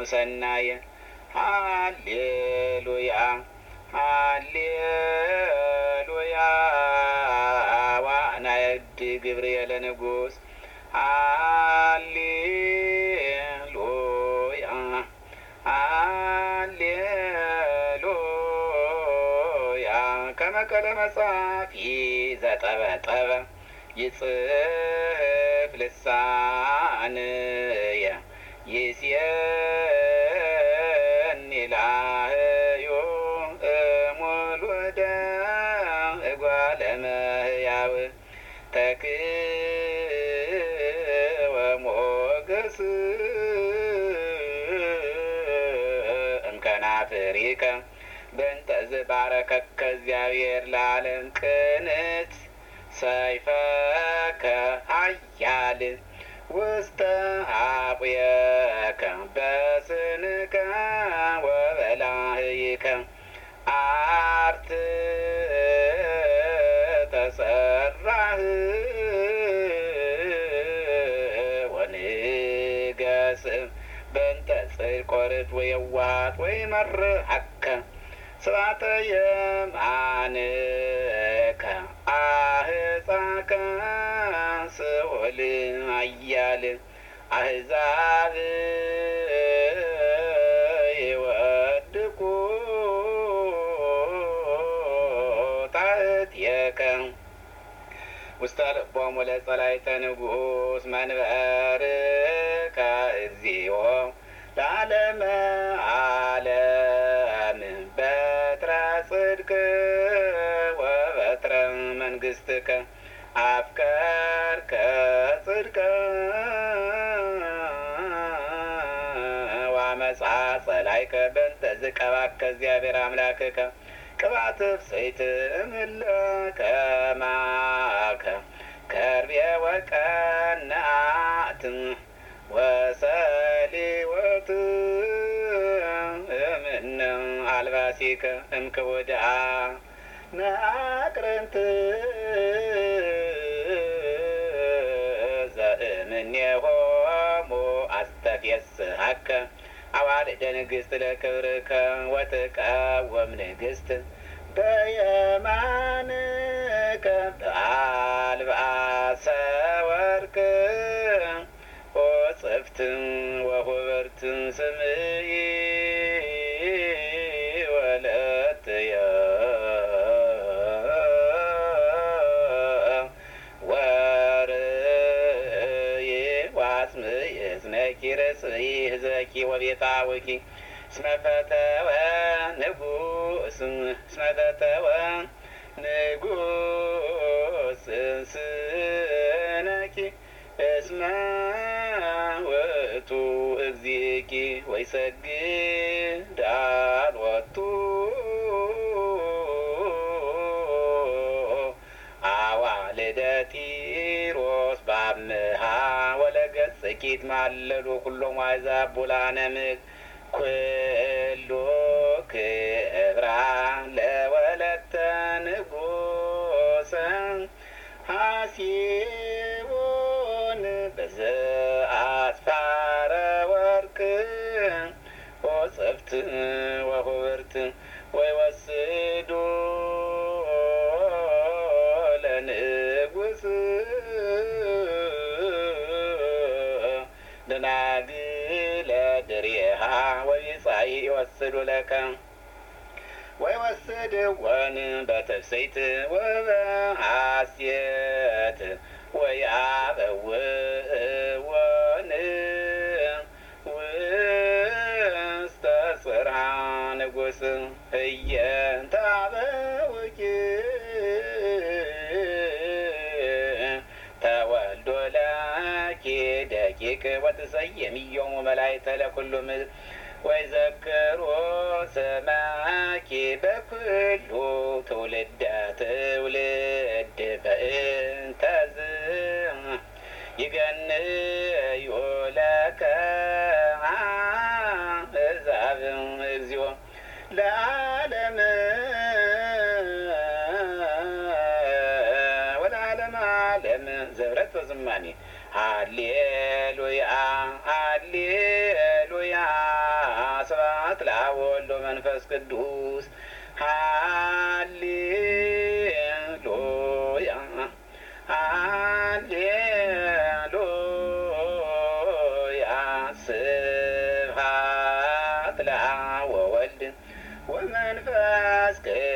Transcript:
ሰናየ ሃሌሉያ ሃሌሉያ ዋናየድ ገብርኤል ንጉሥ ሃሌሉያ ሃሌሉያ ከመቀለ መጽሐፍ ይዘጠበጠበ ይጽፍ ልሳንየ ይስየኒ ላህዮ እሙሉደ እጓለ እመሕያው ተክወ ሞገስ እምከናፍሪከ በእንተ ዝባረከከ እግዚአብሔር ለዓለም ቅንት ሰይፈከ ኃያል ውስተ ኀቁየከ በስንከ ወበላህይከ አርት ተሰራህ ወንገስ በእንተ ጽድቅ ወርት ወየዋሃት ወይመርሐከ ስብሐተ የማንከ አህፃከ ስኦል ኃያል አሕዛብ ይወድቁ ታሕቲከ ውስተ ልቦሙ ለጸላእተ ንጉሥ መንበርከ እግዚኦ ለዓለመ ዓለም በትረ ጽድቅ ወበትረ መንግሥትከ አፍቀርከ ጽድቀ ወአመፃ ጸላእከ በእንተ ዝቀባከ እግዚአብሔር አምላክከ ቅብአተ ብፅዕት እምእለከ ማከ ከርቤ ወቀናት ወሰሊወት እምነ አልባሲከ እምክቡድአ ነአቅርንት ዘእምኔሆሙ አስተፍስሐከ አዋልደ ንግሥት ለክብርከ ወትቀወም ንግሥት በየማንከ በአልባሰ ወርቅ ወጽፍት ወሁብርት ስምኢ ወለትየ ወርእይ ዋስምኢ እዝነኪ ርእስኢ ህዝበኪ ወቤታዊኪ እስመ ፈተወ ንጉሥ ስነኪ እስመ ውእቱ እግዚእኪ ወይሰግድ አልወቱ አዋልደ ጢሮስ በአምሃ ወለገጽኪ ይትማለሉ ኩሎሙ አሕዛብ ቡላነ ምድር ኩሉ ክብራ ለወለተ ንጉሥ ሐሲቦን በዘአስፋረ ወርቅ ወጽፍት ወሁብርት ወይወስዱ ለንጉሥ ደናግለ ድሬሃ ወቢጻኢ ይወስዱ ለከ ወይወስድወን በትፍስሕት ወበሐሴት ወያበውእወን ውስተ ጽርሐ ንጉሥ ህየንተ አበውኪ ተወልዶ ለኪ ደቂቅ ወትሰየሚዮሙ መላእክተ ለኩሉ ምድር ወይዘክሮ ስመኪ በኩሉ ትውልደ ትውልድ በእንተዝ ይገንዩ ለከ አሕዛብ እግዚኦ ለዓለም ወለዓለመ ዓለም ዘብረት ወዝማኔ ሃሌሉያ ሃሌሉያ ቅዱስ ሃሌሉያ ሃሌሉያ ስብሐት ለአብ ወወልድ ወመንፈስ ቅዱስ